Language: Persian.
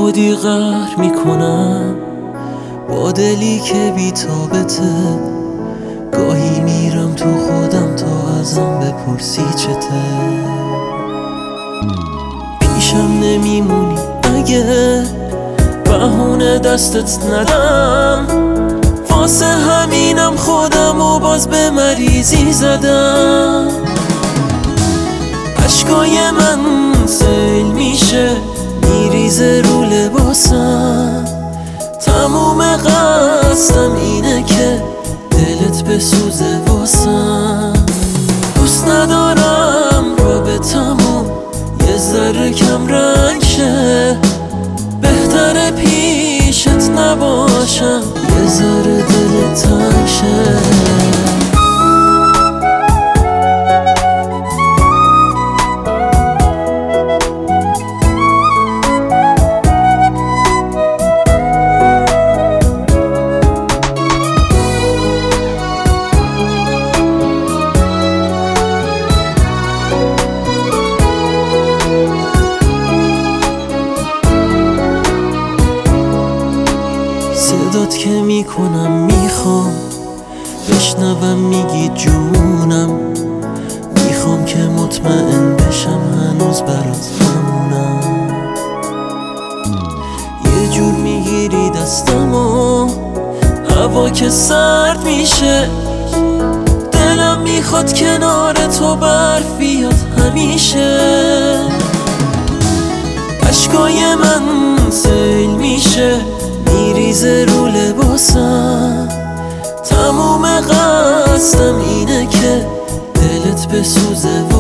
خودی قهر میکنم با دلی که بی‌تابته. گاهی میرم تو خودم تا ازم بپرسی چته. پیشم نمیمونی اگه بهونه دستت ندم. واسه همینم خودم و باز به مریضی زدم. عشقای من سیل میشه میریزه رو لباسم. تموم قصدم اینه که دلت بسوزه واسم. دوست ندارم رابطمون یه ذره کم رنگ شه. بهتره پیشت نباشم یه ذره دلت تنگ شه. صدات که میکنم میخوام بشنوم میگی جونم. میخوام که مطمئن بشم هنوز برات همونم. یه جور میگیری دستمو هوا که سرد میشه. دلم میخواد کنار تو برف بیاد همیشه. عشقای من سیل میشه میریزه رو لباسم. تموم قصدم اینه که دلت بسوزه